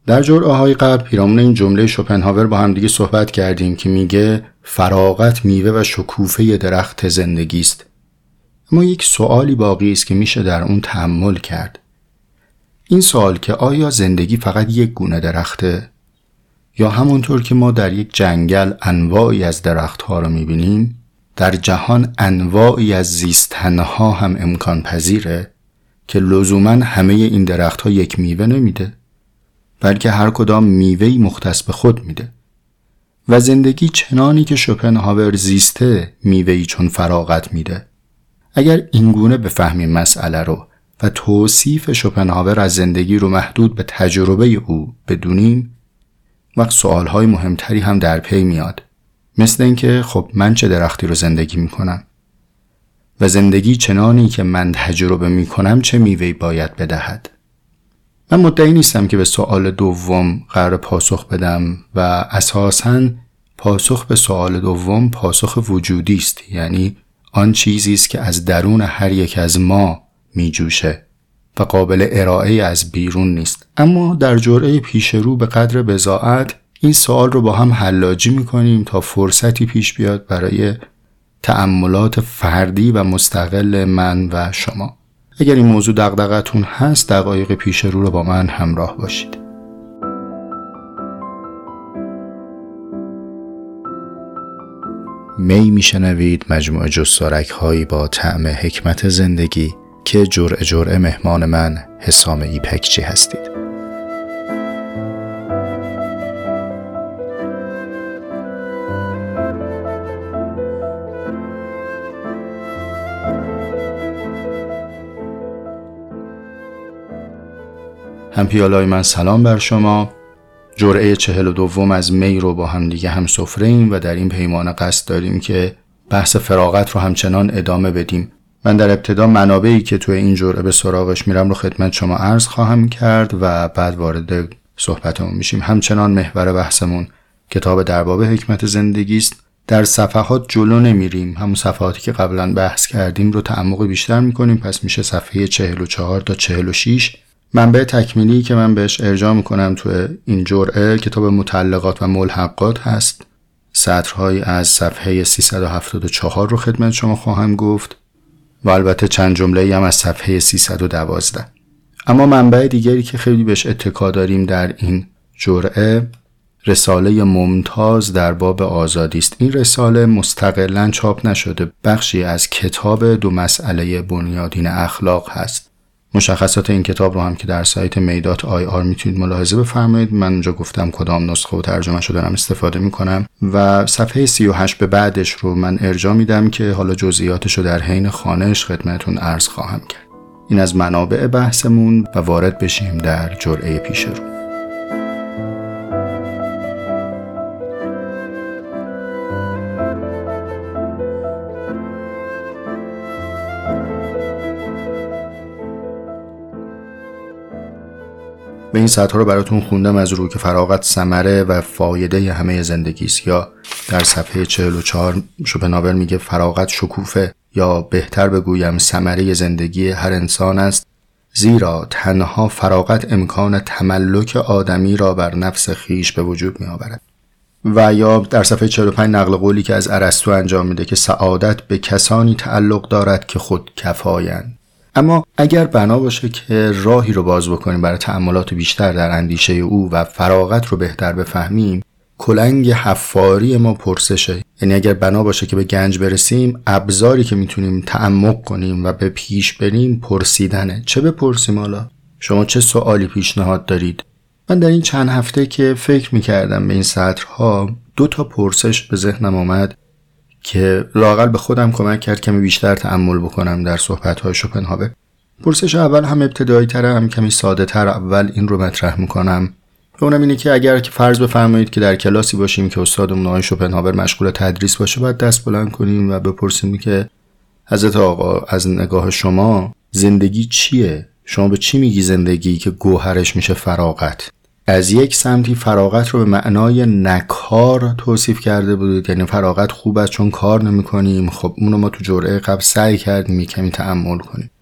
در جرعه‌های قبل پیرامون این جمله شوپنهاور با هم دیگه صحبت کردیم که میگه فراغت میوه و شکوفه درخت زندگی است. اما یک سوالی باقی است که میشه در اون تأمل کرد. این سوال که آیا زندگی فقط یک گونه درخته؟ یا همونطور که ما در یک جنگل انواعی از درختها رو میبینیم، در جهان انواعی از زیستنها هم امکان پذیره که لزوماً همه این درختها یک میوه نمیده، بلکه هر کدام میوهی مختص به خود میده. و زندگی چنانی که شوپنهاور زیسته میوهی چون فراغت میده. اگر اینگونه بفهمیم مسئله رو و توصیف شوپنهاور از زندگی رو محدود به تجربه او بدونیم، وقت سوالهای مهمتری هم در پی میاد. مثل این که خب من چه درختی رو زندگی میکنم؟ و زندگی چنانی که من تجربه میکنم چه میوهی باید بدهد؟ من مدعی نیستم که به سوال دوم قرار پاسخ بدم و اساساً پاسخ به سوال دوم پاسخ وجودی است، یعنی آن چیزی است که از درون هر یک از ما میجوشه و قابل ارائه از بیرون نیست. اما در جرعه پیش رو به قدر بضاعت این سوال رو با هم حلاجی میکنیم تا فرصتی پیش بیاد برای تأملات فردی و مستقل من و شما. اگر این موضوع دغدغتون هست، دقایق پیش رو با من همراه باشید. می میشنوید، مجموعه جستارک هایی با طعم حکمت زندگی که جرعه جرعه مهمان من حسام ایپکچی هستید. هم پیالای من سلام بر شما. جرعه 42 از می رو با هم دیگه هم سفره ایم و در این پیمانه قصد داریم که بحث فراغت رو همچنان ادامه بدیم. من در ابتدا منابعی که توی این جرعه به سراغش میرم رو خدمت شما عرض خواهم کرد و بعد وارد صحبتمون میشیم. همچنان محور بحثمون کتاب در باب حکمت زندگی است. در صفحات جلو نمیریم، همون صفحاتی که قبلا بحث کردیم رو تعمق بیشتر میکنیم. پس میشه صفحه 44 تا 46. منبع تکمیلی که من بهش ارجاع میکنم تو این جرعه کتاب متعلقات و ملحقات هست. سطرهایی از صفحه 374 رو خدمت شما خواهم گفت و البته چند جمله‌ای هم از صفحه 312. اما منبع دیگری که خیلی بهش اتکا داریم در این جرعه رساله ممتاز در باب آزادی است. این رساله مستقلاً چاپ نشده، بخشی از کتاب 2 مسئله بنیادین اخلاق هست. مشخصات این کتاب رو هم که در سایت may.ir میتونید ملاحظه بفرمایید. من اونجا گفتم کدام نسخه و ترجمه شده دارم استفاده میکنم و صفحه 38 به بعدش رو من ارجاع میدم که حالا جزئیاتش رو در حین خوانش خدمتتون عرض خواهم کرد. این از منابع بحثمون و وارد بشیم در جرعه پیش رو. به این سطرها رو براتون خوندم از رو که فراغت ثمره و فایده همه زندگی است. یا در صفحه 44 شوپنهاور میگه فراغت شکوفه یا بهتر بگویم ثمره زندگی هر انسان است، زیرا تنها فراغت امکان تملک آدمی را بر نفس خیش به وجود می آورد. و یا در صفحه 45 نقل قولی که از ارسطو انجام میده که سعادت به کسانی تعلق دارد که خود کفایند. اما اگر بنا باشه که راهی رو باز بکنیم برای تأملات بیشتر در اندیشه او و فراغت رو بهتر بفهمیم، کلنگ حفاری ما پرسشه. یعنی اگر بنا باشه که به گنج برسیم، ابزاری که میتونیم تعمق کنیم و به پیش بریم پرسیدنه. چه بپرسیم حالا؟ شما چه سوالی پیشنهاد دارید؟ من در این چند هفته که فکر میکردم به این سطرها 2 پرسش به ذهنم آمد که لااقل به خودم کمک کرد کمی بیشتر تأمل بکنم در صحبت‌های شوپنهاور. پرسش اول هم ابتدایی تر، هم کمی ساده تر. اول این رو مطرح میکنم. اونم اینه که اگر که فرض بفرمایید که در کلاسی باشیم که استادمون آقای شوپنهاور مشغول تدریس باشه، باید دست بلند کنیم و بپرسیم که حضرت آقا از نگاه شما زندگی چیه؟ شما به چی میگی زندگی که گوهرش میشه فراغت؟ از یک سمتی فراغت رو به معنای نکار توصیف کرده بودید، یعنی فراغت خوب است چون کار نمی کنیم. خب اونو ما تو جرعه قبل سعی کردیم کمی تأمل کنیم.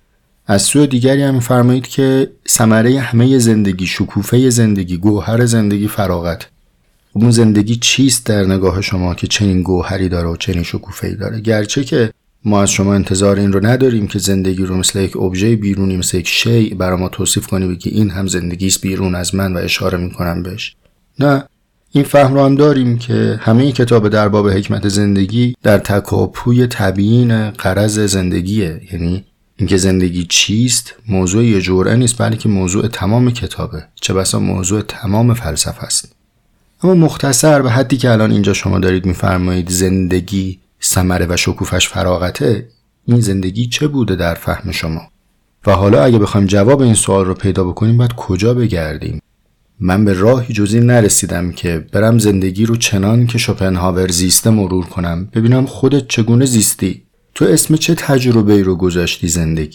از سوی دیگری هم فرمایید که ثمره همه زندگی، شکوفه زندگی، گوهر زندگی فراغت. اون زندگی چیست در نگاه شما که چنین گوهری داره و چنین شکوفه‌ای داره؟ گرچه که ما از شما انتظار این رو نداریم که زندگی رو مثل یک ابژه بیرونی، مثل یک شیء برای ما توصیف کنی بگی این هم زندگیست بیرون از من و اشاره میکنم بهش. نه، این فهم رو هم داریم که همه کتاب در باب حکمت زندگی در تکاپوی تبیین غرض زندگیه. یعنی اینکه زندگی چیست موضوع یه جرعه نیست، بلکه موضوع تمام کتابه، چه بسا موضوع تمام فلسفه است. اما مختصر به حدی که الان اینجا شما دارید میفرمایید زندگی ثمره و شکوفش فراغته، این زندگی چه بوده در فهم شما؟ و حالا اگه بخوایم جواب این سوال رو پیدا بکنیم باید کجا بگردیم؟ من به راهی جز این نرسیدم که برم زندگی رو چنان که شوپنهاور زیسته مرور کنم، ببینم خودت چگونه زیستی، تو اسم چه تجربه‌ای رو گذاشتی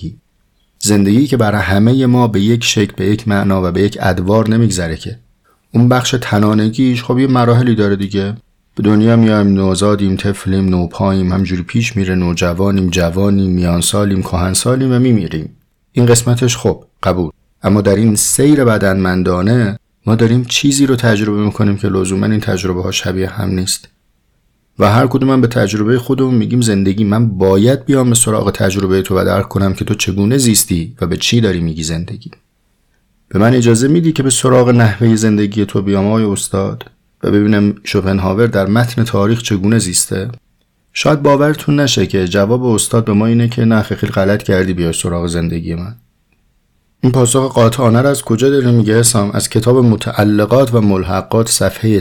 زندگی که برای همه ما به یک شکل، به یک معنا و به یک ادوار نمیگذره که. اون بخش تنانگیش خب یه مراحلی داره دیگه. به دنیا میایم، نوزادیم، طفلیم، نوپاییم، همجوری پیش میره، نوجوانیم، جوانیم، میانسالیم، کهنسالیم و میمیریم. این قسمتش خب قبول. اما در این سیر بدنمندانه ما داریم چیزی رو تجربه میکنیم که لزوما این تجربه ها شبیه هم نیست. و هر کدوم به تجربه خودمون میگیم زندگی. من باید بیام به سراغ تجربه تو و درک کنم که تو چگونه زیستی و به چی داری میگی زندگی. به من اجازه میدی که به سراغ نحوه زندگی تو بیام آقای استاد و ببینم شوپنهاور در متن تاریخ چگونه زیسته؟ شاید باورتون نشه که جواب استاد به ما اینه که نه خیلی غلط کردی بیای سراغ زندگی من. این پاسخ قاطعانه را از کجا داره میگه حسام؟ از کتاب متعلقات و ملحقات صفحه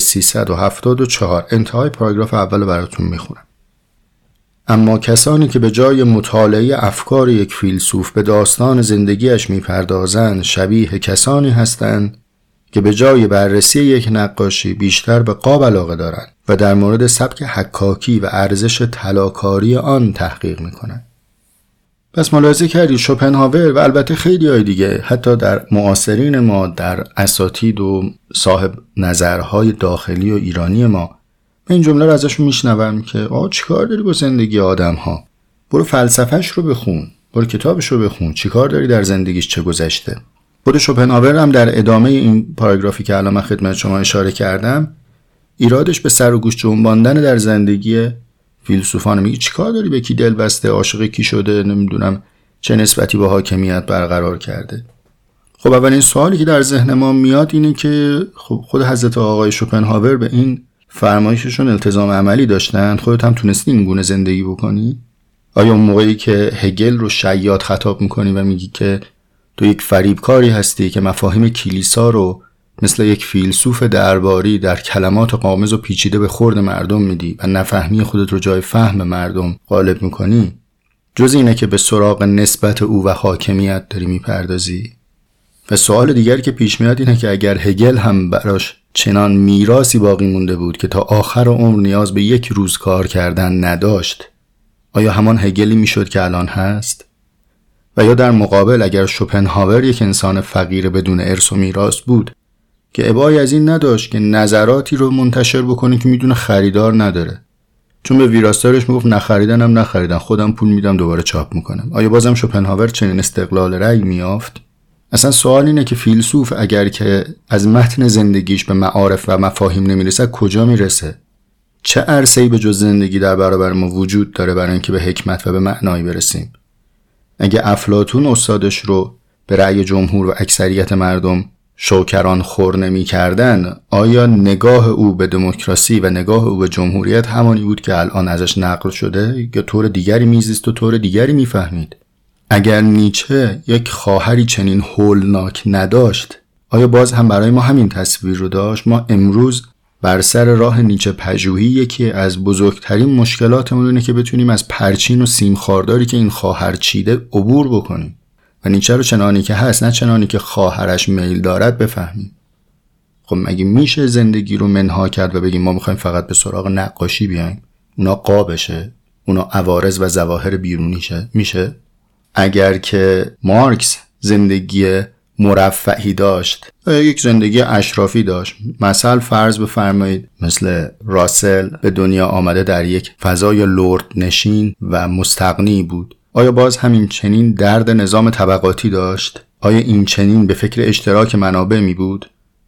374 انتهای پاراگراف اول براتون میخونم. اما کسانی که به جای مطالعه افکار یک فیلسوف به داستان زندگیش میپردازند شبیه کسانی هستند که به جای بررسی یک نقاشی بیشتر به قاب علاقه دارند و در مورد سبک حکاکی و ارزش طلاکاری آن تحقیق میکنند. پس ملاحظه کردید شوپنهاور و البته خیلی های دیگه حتی در معاصرین ما، در اساتید و صاحب نظرهای داخلی و ایرانی ما، من این جمله رو ازشون میشنوم که چیکار داری با زندگی آدم ها؟ برو فلسفهش رو بخون، برو کتابش رو بخون، چیکار داری در زندگیش چه گذشته؟ خود شوپنهاور هم در ادامه این پاراگرافی که الان من خدمت شما اشاره کردم ایرادش به سر و گوش جنباندن در زندگی فیلسوفان میگه چیکار داری به کی دل بسته، عاشق کی شده، نمیدونم چه نسبتی با حاکمیت برقرار کرده. خب اولین سوالی که در ذهن ما میاد اینه که خب خود حضرت آقای شوپنهاور به این فرمایششون التزام عملی داشتن؟ خودت هم تونستی این گونه زندگی بکنی؟ آیا اون موقعی که هگل رو شیاد خطاب میکنی و میگی که تو یک فریبکاری هستی که مفاهیم کلیسا رو مثل یک فیلسوف درباری در کلمات غامض و پیچیده به خورد مردم میدی و نفهمی خودت رو جای فهم مردم غالب میکنی، جز اینه که به سراغ نسبت او و حاکمیت داری میپردازی؟ و سوال دیگری که پیش میاد اینه که اگر هگل هم براش چنان میراثی باقی مونده بود که تا آخر عمر نیاز به یک روز کار کردن نداشت، آیا همان هگلی میشد که الان هست؟ و یا در مقابل اگر شوپنهاور یک انسان فقیر بدون ارث و میراث بود که ابایی از این نداشت که نظراتی رو منتشر بکنه که میدونه خریدار نداره، چون به ویراستارش میگفت نخریدنم نخریدن، خودم پول میدم دوباره چاپ میکنم، آیا بازم شوپنهاور چنین استقلال رأی میافت؟ اصلا سوال اینه که فیلسوف اگر که از متن زندگیش به معارف و مفاهیم نمیرسه کجا میرسه؟ چه عرصه‌ای به جز زندگی در برابر ما وجود داره برای اینکه به حکمت و به معنایی برسیم؟ اگه افلاطون استادش رو به رأی جمهور و اکثریت مردم شوکران خور نمی کردن، آیا نگاه او به دموکراسی و نگاه او به جمهوریت همانی بود که الان ازش نقل شده یا طور دیگری میزیست و طور دیگری میفهمید؟ اگر نیچه یک خواهری چنین هولناک نداشت، آیا باز هم برای ما همین تصویر رو داشت؟ ما امروز بر سر راه نیچه پژوهی یکی از بزرگترین مشکلاتمون اینه که بتونیم از پرچین و سیم خارداری که این خواهر چیده عبور بکنیم و نیچه رو چنانی که هست، نه چنانی که خواهرش میل دارد بفهمیم. خب مگه میشه زندگی رو منها کرد و بگیم ما میخوایم فقط به سراغ نقاشی بیایم، اونا قابشه، اونا عوارض و ظواهر بیرونیشه؟ میشه؟ اگر که مارکس زندگی مرفهی داشت و یک زندگی اشرافی داشت، مثلا فرض بفرمایید مثل راسل به دنیا آمده در یک فضای لرد نشین و مستغنی بود آیا باز همین چنین درد نظام طبقاتی داشت؟ آیا این چنین به فکر اشتراک منابع می بود؟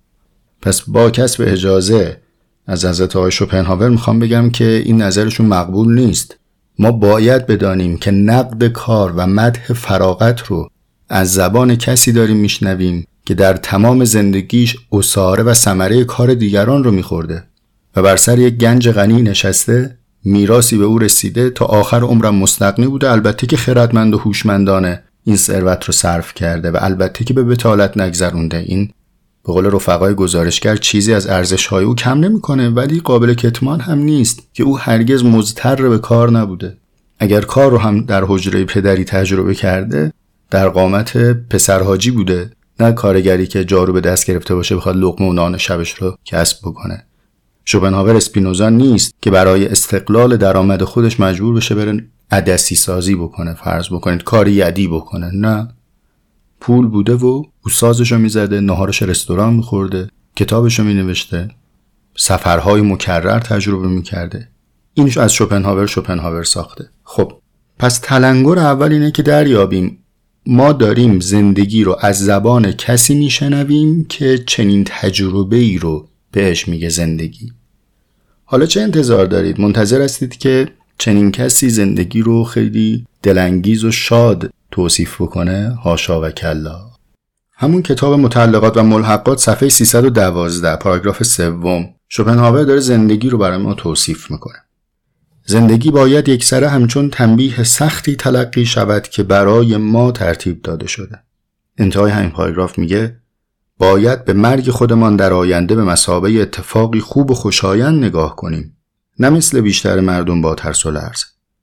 پس با کسب اجازه از حضرت آقای شوپنهاور میخوام بگم که این نظرشون مقبول نیست. ما باید بدانیم که نقد کار و مدح فراغت رو از زبان کسی داریم میشنویم که در تمام زندگیش عصاره و ثمره کار دیگران رو میخورده و بر سر یک گنج غنی نشسته، میراثی به او رسیده، تا آخر عمرم مستغنی بوده. البته که خردمند و هوشمندانه این ثروت رو صرف کرده و البته که به بطالت نگذرونده. این به قول رفقای گزارشگر چیزی از ارزش‌های او کم نمی‌کنه، ولی قابل کتمان هم نیست که او هرگز مضطر به کار نبوده. اگر کار رو هم در حجره پدری تجربه کرده، در قامت پسر حاجی بوده، نه کارگری که جارو به دست گرفته باشه بخواد لقمه و نان شبش رو کسب بکنه. شوپنهاور اسپینوزا نیست که برای استقلال درآمد خودش مجبور بشه بره عدسی سازی بکنه، فرض بکنید کار یدی بکنه. نه، پول بوده و او سازشو میزده، نهارش رستوران میخورده، کتابشو مینوشته، سفرهای مکرر تجربه میکرده. اینش از شوپنهاور ساخته. خب پس تلنگر اول اینه که دریابیم ما داریم زندگی رو از زبان کسی میشنویم که چنین تجربه ای رو بهش میگه زندگی. حالا چه انتظار دارید؟ منتظر هستید که چنین کسی زندگی رو خیلی دلانگیز و شاد توصیف بکنه؟ حاشا و کلا. همون کتاب متعلقات و ملحقات صفحه 312 پاراگراف 3 شوپنهاور داره زندگی رو برای ما توصیف میکنه. زندگی باید یکسره همچون تنبیه سختی تلقی شود که برای ما ترتیب داده شده. انتهای همین پاراگراف میگه باید به مرگ خودمان در آینده به مثابه اتفاقی خوب و خوشایند نگاه کنیم، نه مثل بیشتر مردم با ترس و لرز.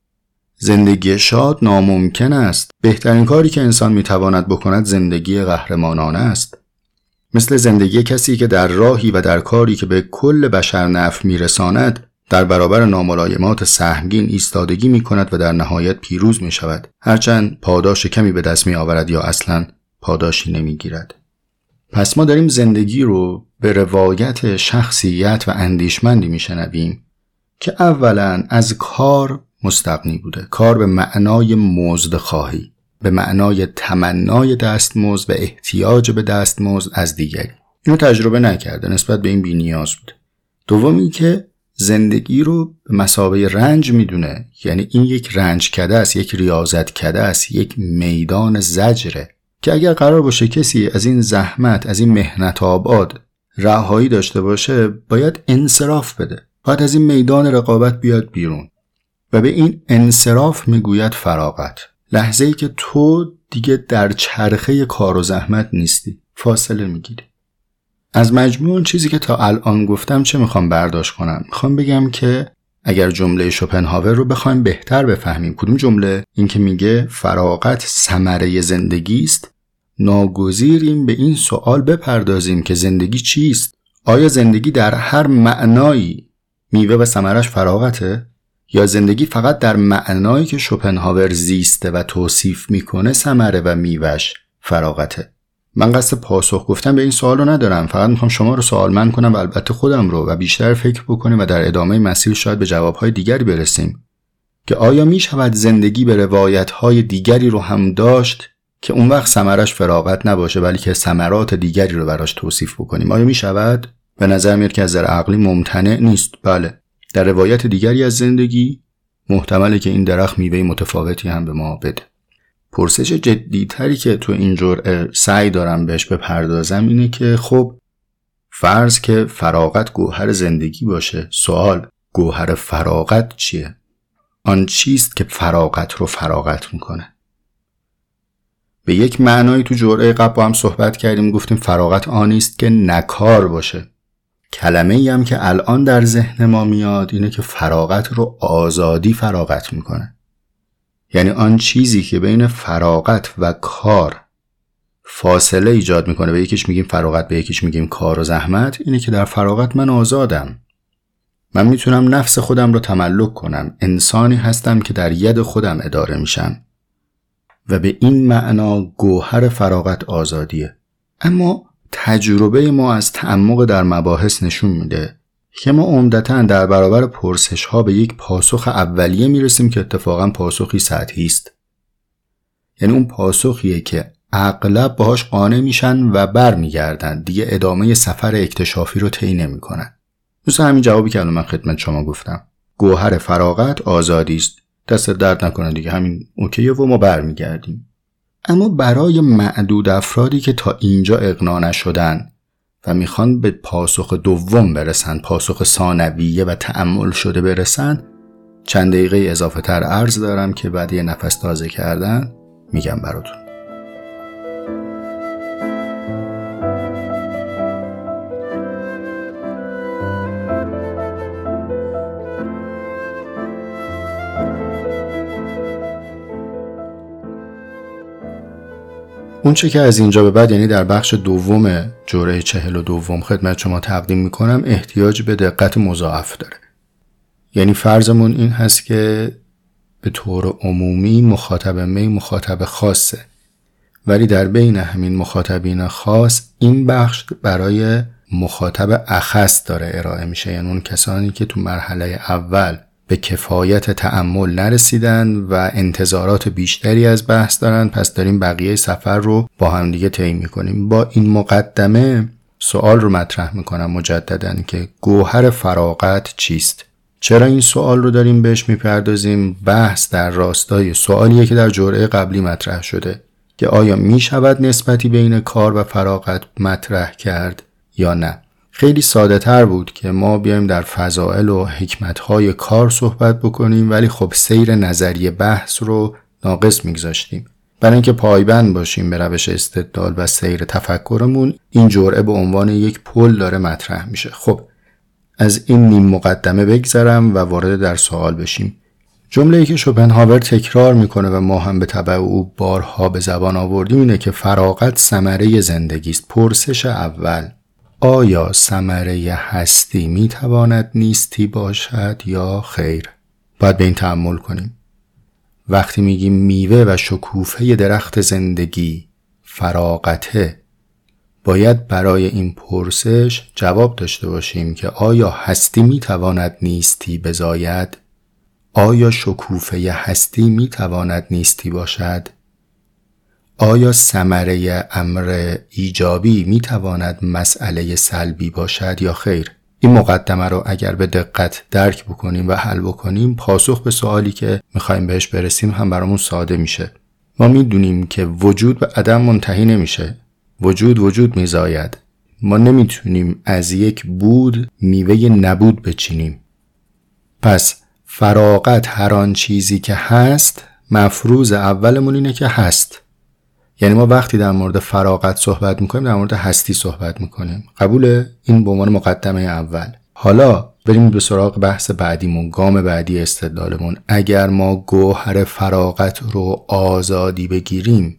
زندگی شاد ناممکن است. بهترین کاری که انسان میتواند بکند زندگی قهرمانانه است. مثل زندگی کسی که در راهی و در کاری که به کل بشر نفع میرساند در برابر ناملایمات سهمگین ایستادگی میکند و در نهایت پیروز میشود، هرچند پاداش کمی به دست میآورد یا اصلاً پاداشی نمیگیرد. پس ما داریم زندگی رو به روایت شخصیت و اندیشمندی میشنویم که اولاً از کار مستغنی بوده. کار به معنای مزدخواهی، به معنای تمنای دستمزد و احتیاج به دستمزد از دیگری. اینو تجربه نکرده، نسبت به این بی‌نیاز بوده. دومی که زندگی رو به مثابه رنج میدونه، یعنی این یک رنج کده است، یک ریاضت کده است، یک میدان زجره که اگر قرار باشه کسی از این زحمت، از این محنت آباد رهایی داشته باشه، باید انصراف بده، باید از این میدان رقابت بیاد بیرون. و به این انصراف میگوید فراغت. لحظه‌ای که تو دیگه در چرخه کار و زحمت نیستی، فاصله میگیری. از مجموع چیزی که تا الان گفتم چه میخوام برداشت کنم؟ میخوام بگم که اگر جمله شوپنهاور رو بخوایم بهتر بفهمیم، کدوم جمله؟ این که میگه فراغت ثمره زندگی است، ناگزیریم به این سوال بپردازیم که زندگی چیست؟ آیا زندگی در هر معنایی میوه و ثمرش فراغته؟ یا زندگی فقط در معنایی که شوپنهاور زیسته و توصیف میکنه ثمره و میوهش فراغته؟ من قصد پاسخ گفتن به این سوال رو ندارم، فقط میخوام شما رو سوالمند کنم و البته خودم رو و بیشتر فکر بکنیم و در ادامه مسیر شاید به جوابهای دیگری برسیم که آیا میشود زندگی به روایتهای دیگری رو هم داشت که اون وقت ثمرش فراغت نباشه بلکه ثمرات دیگری رو براش توصیف بکنیم؟ آیا میشود؟ به نظر میاد که از نظر عقلی ممتنع نیست. بله، در روایت دیگری از زندگی محتمله که این درخت میوه متفاوتی هم به ما بده. پرسش جدی‌تری که تو این جرعه سعی دارم بهش بپردازم اینه که خب فرض که فراغت گوهر زندگی باشه، سوال گوهر فراغت چیه؟ آن چیست که فراغت رو فراغت میکنه؟ به یک معنایی تو جرعه قبل با هم صحبت کردیم، گفتیم فراغت آنیست که نکار باشه. کلمه‌ای هم که الان در ذهن ما میاد اینه که فراغت رو آزادی فراغت میکنه. یعنی آن چیزی که بین فراغت و کار فاصله ایجاد میکنه، به یکیش میگیم فراغت، به یکیش میگیم کار و زحمت، اینه که در فراغت من آزادم. من میتونم نفس خودم رو تملک کنم، انسانی هستم که در ید خودم اداره میشم و به این معنا گوهر فراغت آزادیه. اما تجربه ما از تعمق در مباحث نشون میده که ما عمدتاً در برابر پرسش ها به یک پاسخ اولیه میرسیم که اتفاقاً پاسخی سطحی است. یعنی اون پاسخیه که اغلب باهاش قانع میشن و برمیگردن، دیگه ادامه سفر اکتشافی رو طی نمیکنن. مثل همین جوابی که الان من خدمت شما گفتم، گوهر فراغت آزادی است. دست درد نکنه دیگه، همین اوکیه و ما برمیگردیم. اما برای معدود افرادی که تا اینجا اقناع نشدن و میخوان به پاسخ دوم برسن، پاسخ ثانویه و تأمل شده برسن، چند دقیقه اضافه تر عرض دارم که بعد یه نفس تازه کردن میگم براتون. اون چه که از اینجا به بعد، یعنی در بخش دوم جوره 42 خدمت شما تقدیم میکنم، احتیاج به دقت مضاعف داره. یعنی فرضمون این هست که به طور عمومی مخاطب مخاطب خاصه، ولی در بین همین مخاطبین خاص این بخش برای مخاطب اخص داره ارائه میشه، یعنی اون کسانی که تو مرحله اول به کفایت تأمل نرسیدن و انتظارات بیشتری از بحث دارن. پس داریم بقیه سفر رو با هم دیگه طی میکنیم. با این مقدمه سوال رو مطرح میکنم مجدداً که گوهر فراغت چیست؟ چرا این سوال رو داریم بهش میپردازیم؟ بحث در راستای سوالیه که در جرعه قبلی مطرح شده که آیا میشود نسبتی بین کار و فراغت مطرح کرد یا نه. خیلی ساده تر بود که ما بیایم در فضائل و حکمتهای کار صحبت بکنیم، ولی خب سیر نظری بحث رو ناقص میگذاشتیم. برای اینکه پایبند باشیم به روش استدلال و سیر تفکرمون، این جرعه به عنوان یک پل داره مطرح میشه. خب از این نیم مقدمه بگذرم و وارد در سوال بشیم. جمله‌ای که شوپنهاور تکرار میکنه و ما هم به تبع او بارها به زبان آوردیم اینه که فراغت ثمره زندگی است. پرسش اول: آیا ثمره هستی میتواند نیستی باشد یا خیر؟ باید به این تأمل کنیم. وقتی میگیم میوه و شکوفه درخت زندگی فراغته، باید برای این پرسش جواب داشته باشیم که آیا هستی میتواند نیستی بزاید؟ آیا شکوفه هستی میتواند نیستی باشد؟ آیا ثمره امر ایجابی میتواند مسئله سلبی باشد یا خیر؟ این مقدمه رو اگر به دقت درک بکنیم و حل بکنیم، پاسخ به سوالی که میخوایم بهش برسیم هم برامون ساده میشه. ما میدونیم که وجود به عدم منتهی نمیشه. وجود میزاید. ما نمیتونیم از یک بود میوه نبود بچینیم. پس فراغت هر آن چیزی که هست، مفروض اولمون اینه که هست. یعنی ما وقتی در مورد فراغت صحبت میکنیم در مورد هستی صحبت میکنیم. قبوله؟ این به عنوان مقدمه اول. حالا بریم به سراغ بحث بعدیمون، گام بعدی استدلالمون. اگر ما گوهر فراغت رو آزادی بگیریم،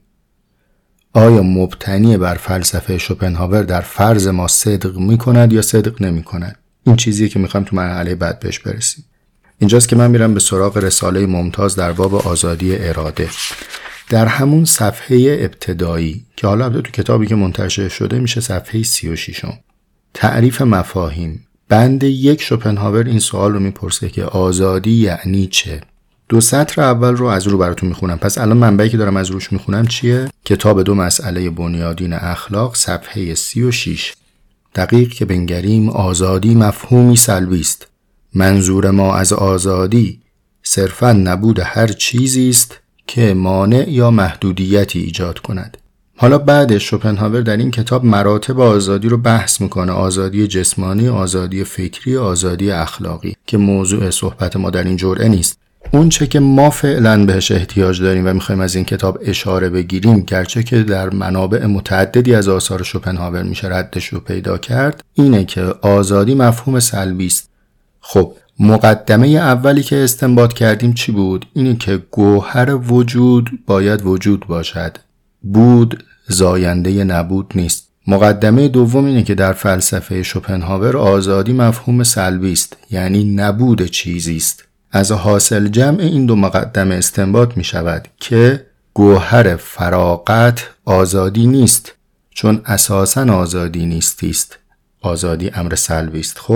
آیا مبتنی بر فلسفه شوپنهاور در فرض ما صدق میکند یا صدق نمیکند؟ این چیزیه که میخوایم تو مرحله بعد بهش برسیم. اینجاست که من میرم به سراغ رساله ممتاز در باب آزادی اراده. در همون صفحه ابتدایی که حالا تو کتابی که منتشر شده میشه صفحه 36، تعریف مفاهیم، بند 1 شوپنهاور این سوال رو میپرسه که آزادی یعنی چه؟ 2 سطر اول رو از رو براتون میخونم. پس الان منبعی که دارم از روش میخونم چیه؟ کتاب 2 مسئله بنیادین اخلاق، صفحه 36. دقیق که بنگریم، آزادی مفهومی سلبی است. منظور ما از آزادی صرفاً نبود هر چیزی است که مانع یا محدودیتی ایجاد کند. حالا بعدش شوپنهاور در این کتاب مراتب آزادی رو بحث میکنه: آزادی جسمانی، آزادی فکری، آزادی اخلاقی، که موضوع صحبت ما در این جرعه نیست. اون چه که ما فعلا بهش احتیاج داریم و میخوایم از این کتاب اشاره بگیریم، گرچه که در منابع متعددی از آثار شوپنهاور میشه ردش رو پیدا کرد، اینه که آزادی مفهوم سلبی است. خب مقدمه اولی که استنباط کردیم چی بود؟ اینه که گوهر وجود باید وجود باشد. بود زاینده نبود نیست. مقدمه دوم اینه که در فلسفه شوپنهاور آزادی مفهوم سلبی است، یعنی نبود چیزی است. از حاصل جمع این 2 مقدمه استنباط می شود که گوهر فراغت آزادی نیست، چون اساساً آزادی نیستی است. آزادی امر سلبی است. خب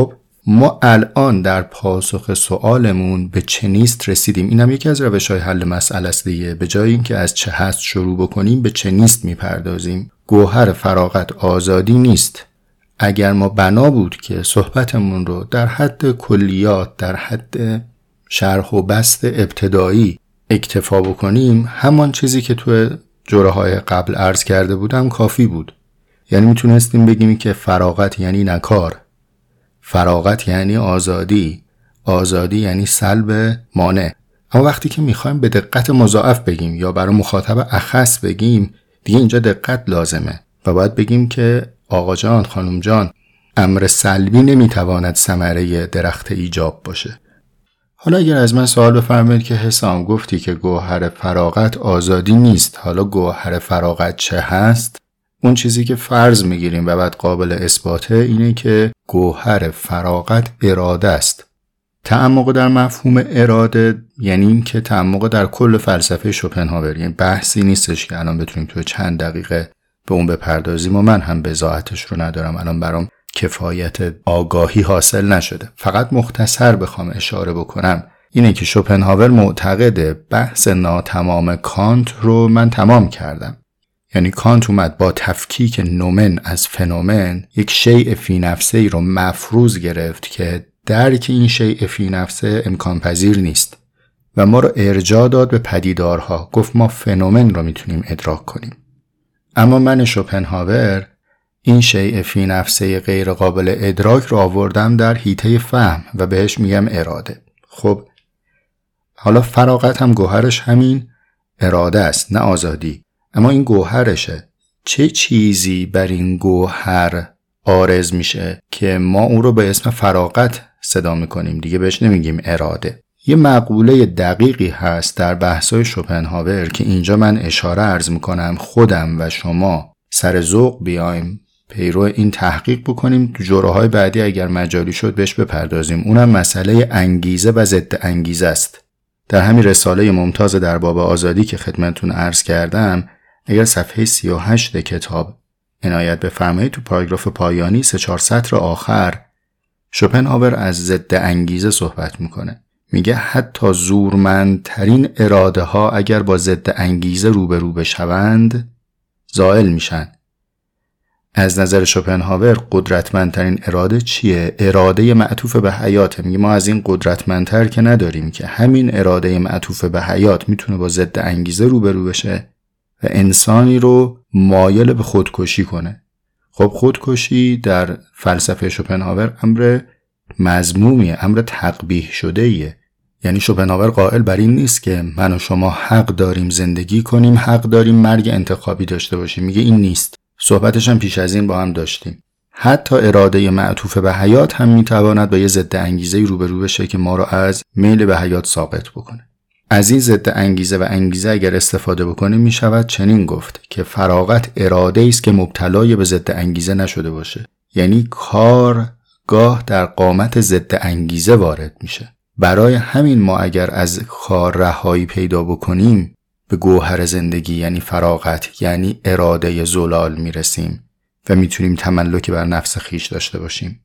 ما الان در پاسخ سوالمون به چه نیست رسیدیم. اینم یکی از روش‌های حل مسئله است دیگه. به جای اینکه از چه هست شروع بکنیم به چه نیست میپردازیم. گوهر فراغت آزادی نیست. اگر ما بنا بود که صحبتمون رو در حد کلیات، در حد شرح و بسط ابتدایی اکتفا بکنیم، همان چیزی که تو جرعه‌های قبل عرض کرده بودم کافی بود. یعنی میتونستیم بگیم که فراغت یعنی نکار، فراغت یعنی آزادی، آزادی یعنی سلب مانع. اما وقتی که میخوایم به دقت مضاعف بگیم یا برای مخاطب اخص بگیم، دیگه اینجا دقت لازمه و باید بگیم که آقا جان، خانم جان، امر سلبی نمیتواند ثمره درخت ایجاب باشه. حالا اگر از من سوال بفرمایید که حسام گفتی که گوهر فراغت آزادی نیست، حالا گوهر فراغت چه هست؟ اون چیزی که فرض میگیریم و بعد قابل اثباته اینه که گوهر فراغت اراده است. تعمق در مفهوم اراده یعنی این که تعمق در کل فلسفه شوپنهاور، یعنی بحثی نیستش که الان بتونیم تو چند دقیقه به اون بپردازیم و من هم بضاعتش رو ندارم، الان برام کفایت آگاهی حاصل نشده. فقط مختصر بخوام اشاره بکنم اینه که شوپنهاور معتقده بحث ناتمام کانت رو من تمام کردم. یعنی کانت اومد با تفکیک نومن از فنومن یک شیء فی نفسه ای رو مفروض گرفت که درک این شیء فی نفسه امکان پذیر نیست و ما رو ارجاع داد به پدیدارها. گفت ما فنومن رو میتونیم ادراک کنیم. اما من شوپنهاور این شیء فی نفسه غیر قابل ادراک رو آوردم در حیطه فهم و بهش میگم اراده. خب حالا فراغت هم گوهرش همین اراده است، نه آزادی. اما این گوهرشه. چه چیزی بر این گوهر عارض میشه که ما اون رو به اسم فراغت صدا میکنیم، دیگه بهش نمیگیم اراده. یه مقوله دقیقی هست در بحثای شوپنهاور که اینجا من اشاره عرض میکنم، خودم و شما سر ذوق بیایم پیرو این تحقیق بکنیم، تو جرعه‌های بعدی اگر مجالی شد بهش بپردازیم. اونم مسئله انگیزه و ضد انگیزه است. در همین رساله ممتاز در باب آزادی که خدمتتون عرض کردم، اگر صفحه 38 کتاب عنایت بفرمایید، تو پاراگراف پایانی 3-4 سطر آخر شوپنهاور از ضد انگیزه صحبت میکنه. میگه حتی زورمندترین اراده ها اگر با ضد انگیزه روبرو بشوند زائل میشن. از نظر شوپنهاور قدرتمندترین اراده چیه؟ اراده معطوف به حیاته. میگه ما از این قدرتمندتر که نداریم که همین اراده معطوف به حیات میتونه با ضد انگیزه روبرو بشه و انسانی رو مایل به خودکشی کنه. خب خودکشی در فلسفه شوپنهاور امر مذمومیه، امر تقبیح شده ایه. یعنی شوپنهاور قائل بر این نیست که من و شما حق داریم زندگی کنیم، حق داریم مرگ انتخابی داشته باشیم. میگه این نیست. صحبتش هم پیش از این با هم داشتیم. حتی اراده معطوف به حیات هم میتواند با یه ضد انگیزه روبرو بشه که ما رو از میل به حیات ساقط بکنه. از این ضد انگیزه و انگیزه اگر استفاده بکنیم میشود چنین گفت که فراغت اراده است که مبتلای به ضد انگیزه نشده باشه. یعنی کار گاه در قامت ضد انگیزه وارد میشه. برای همین ما اگر از کار رهایی پیدا بکنیم به گوهر زندگی یعنی فراغت، یعنی اراده زلال میرسیم و میتونیم تملک بر نفس خیش داشته باشیم.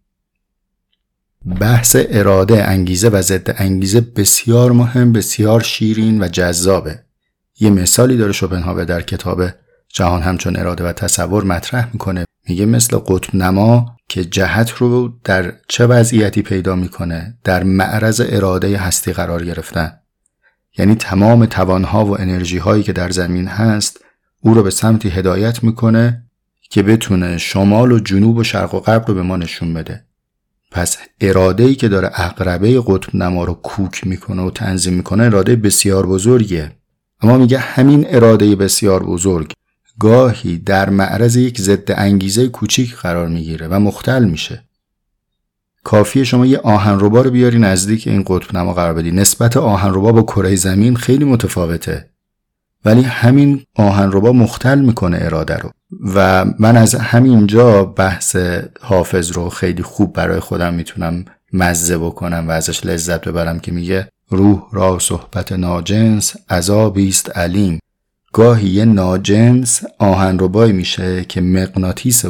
بحث اراده، انگیزه و ضد انگیزه بسیار مهم، بسیار شیرین و جذابه. یه مثالی داره شوپنهاور در کتاب جهان همچون اراده و تصور مطرح میکنه. میگه مثل قطب نما که جهت رو در چه وضعیتی پیدا میکنه؟ در معرض اراده هستی قرار گرفتن. یعنی تمام توانها و انرژی هایی که در زمین هست او رو به سمتی هدایت میکنه که بتونه شمال و جنوب و شرق و غرب رو به ما نشون بده. پس اراده‌ای که داره عقربه قطب نما رو کوک میکنه و تنظیم میکنه اراده بسیار بزرگیه. اما میگه همین اراده بسیار بزرگ گاهی در معرض یک ضد انگیزه کوچیک قرار میگیره و مختل میشه. کافیه شما یه آهنربا رو بیاری نزدیک این قطب نما قرار بدی. نسبت آهنربا با کره زمین خیلی متفاوته، ولی همین آهنربا مختل میکنه اراده رو. و من از همینجا بحث حافظ رو خیلی خوب برای خودم میتونم مزه بکنم و ازش لذت ببرم که میگه روح را صحبت ناجنس عذابیست علیم. گاهی یه ناجنس آهنربایی میشه که مغناطیس او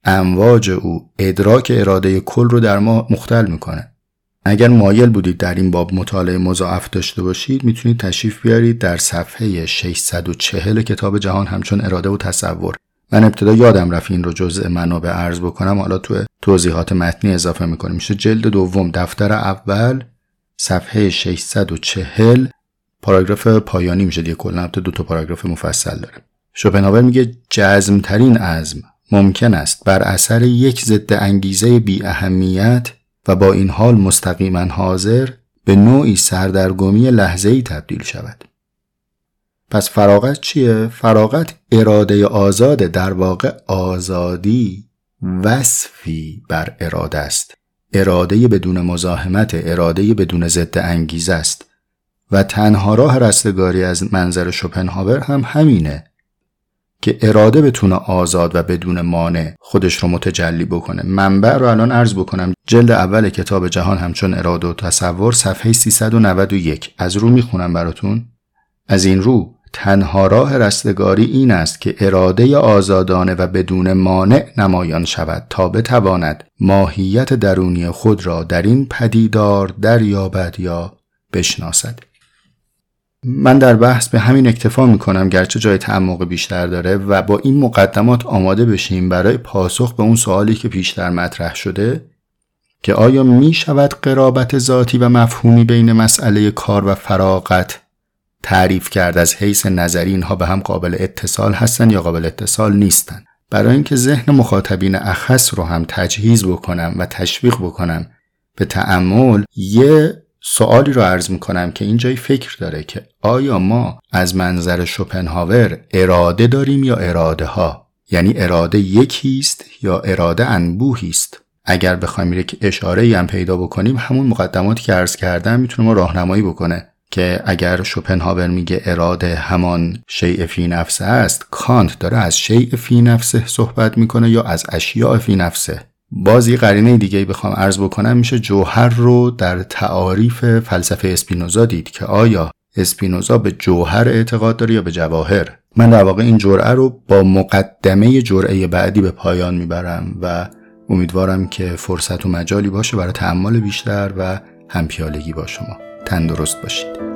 امواج او ادراک اراده کل رو در ما مختل میکنه. اگر مایل بودید در این باب مطالعه مضاعف داشته باشید میتونید تشریف بیارید در صفحه 640 کتاب جهان همچون اراده و تصور. من ابتدا یادم رفت این رو جزء منابع عرض بکنم، حالا تو توضیحات متنی اضافه میکنیم. میشه جلد دوم دفتر اول صفحه 640 پاراگراف پایانی میشه دیگه، کلا 2 تا پاراگراف مفصل داره. شوپنهاور میگه جزم‌ترین عزم ممکن است بر اثر یک ضد انگیزه بی اهمیت و با این حال مستقیما حاضر به نوعی سردرگمی لحظه‌ای تبدیل شود. پس فراغت چیه؟ فراغت اراده آزاده، در واقع آزادی وصفی بر اراده است. اراده بدون مزاحمت، اراده بدون ضد انگیزه است و تنها راه رستگاری از منظر شوپنهاور هم همینه که اراده بتونه آزاد و بدون مانع خودش رو متجلی بکنه. منبع رو الان عرض بکنم، جلد اول کتاب جهان همچون اراده و تصور صفحه 391 از رو میخونم براتون. از این رو تنها راه رستگاری این است که اراده آزادانه و بدون مانع نمایان شود تا بتواند ماهیت درونی خود را در این پدیدار دریابد یا بشناسد. من در بحث به همین اکتفا میکنم، گرچه جای تعمق بیشتر داره، و با این مقدمات آماده بشیم برای پاسخ به اون سوالی که پیشتر مطرح شده که آیا می شود قرابت ذاتی و مفهومی بین مسئله کار و فراغت تعریف کرد از حیث نظری اینها به هم قابل اتصال هستن یا قابل اتصال نیستن. برای اینکه ذهن مخاطبین اخص رو هم تجهیز بکنم و تشویق بکنم به تأمل، یه سوالی رو عرض میکنم که اینجای فکر داره که آیا ما از منظر شوپنهاور اراده داریم یا اراده ها؟ یعنی اراده یکیست یا اراده انبوهی است؟ اگر بخوایم یک اشاره‌ای هم پیدا بکنیم، همون مقدماتی که عرض کردم میتونه ما راهنمایی بکنه که اگر شوپنهاور میگه اراده همان شیء فی نفسه است، کانت داره از شیء فی نفسه صحبت میکنه یا از اشیاء فی نفسه. باز یه قرینه دیگه بخوام عرض بکنم، میشه جوهر رو در تعاریف فلسفه اسپینوزا دید که آیا اسپینوزا به جوهر اعتقاد داره یا به جواهر. من در واقع این جرعه رو با مقدمه جرعه بعدی به پایان میبرم و امیدوارم که فرصت و مجالی باشه برای تأمل بیشتر و همپیالگی با شما. تندرست باشید.